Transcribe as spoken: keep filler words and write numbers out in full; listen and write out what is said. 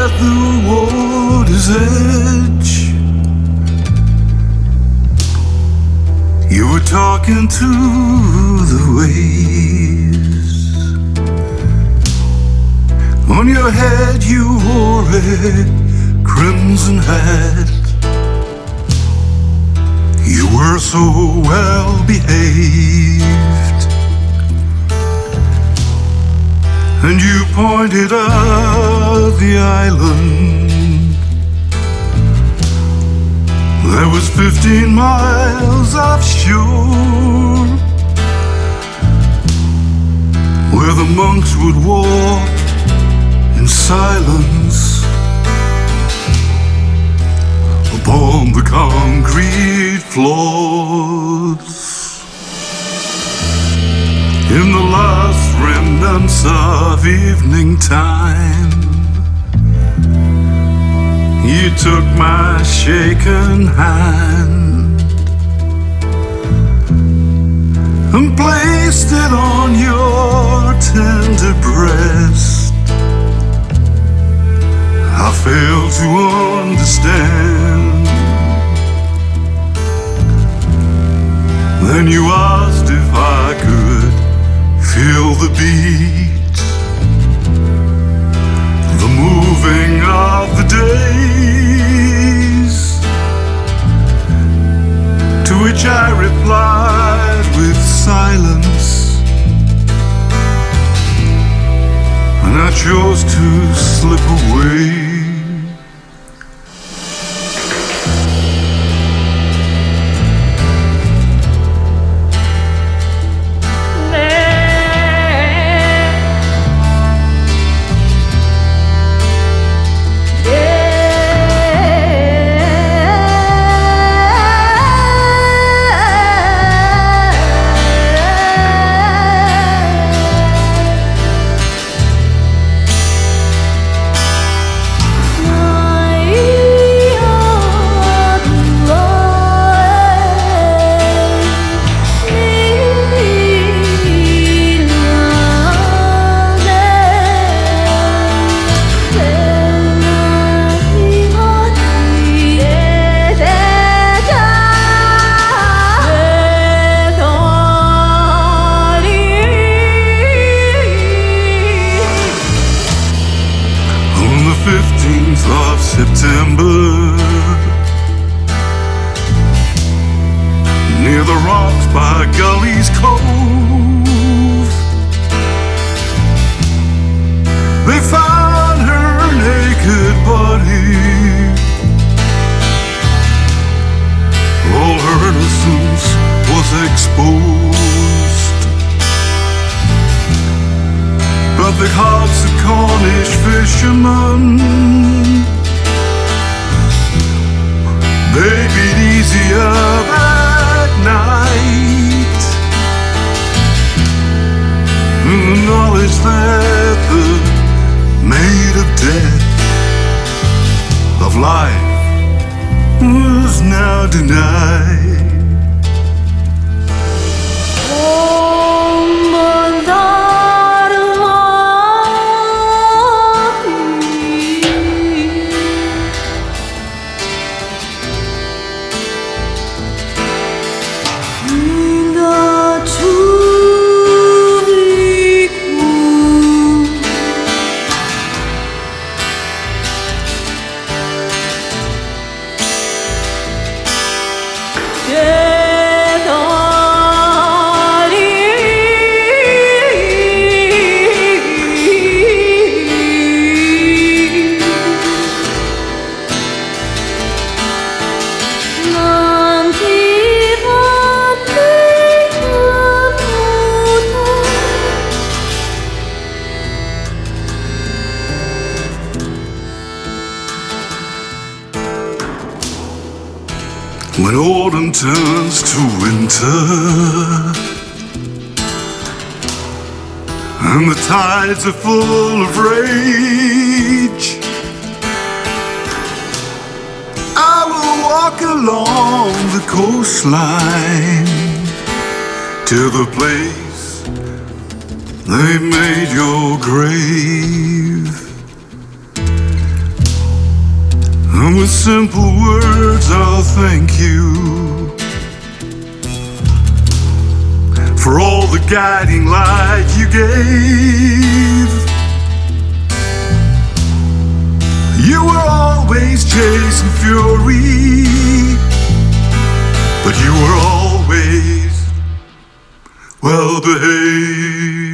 at the water's edge. You were talking to the waves. On your head you wore a crimson hat. You were so well behaved, and you pointed out the island. There was fifteen miles offshore, where the monks would walk in silence upon the concrete floors. In the last remnants of evening time, you took my shaken hand and placed it on your tender breast. I failed to understand. Then you asked if I could feel the beat, the moving of the days, to which I replied with silence, and I chose to slip away. fifteenth of September, near the rocks by Gully's Cove, they found her naked body. All her innocence was exposed, but the hearts of Cornish fishermen, they beat easier that night, in the knowledge that the maid of death, of life, was now denied. When autumn turns to winter and the tides are full of rage, I will walk along the coastline to the place they made your grave. And with simple words I'll thank you for all the guiding light you gave. You were always chasing fury, but you were always well behaved.